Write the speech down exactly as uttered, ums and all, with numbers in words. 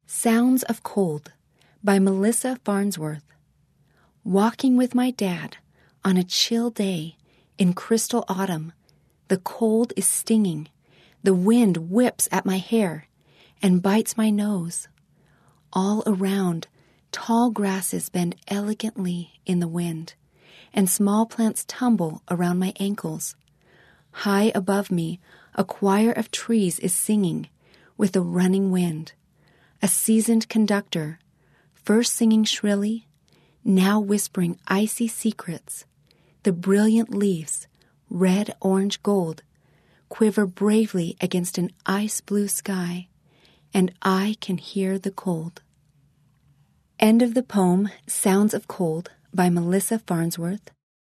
Sounds of Cold by Melissa Farnsworth. Walking with my dad on a chill day in crystal autumn, the cold is stinging, the wind whips at my hair and bites my nose. All around, tall grasses bend elegantly in the wind, and small plants tumble around my ankles. High above me, a choir of trees is singing with a running wind. A seasoned conductor, first singing shrilly, now whispering icy secrets. The brilliant leaves, red, orange, gold, quiver bravely against an ice-blue sky, and I can hear the cold. End of the poem Sounds of Cold by Melissa Farnsworth.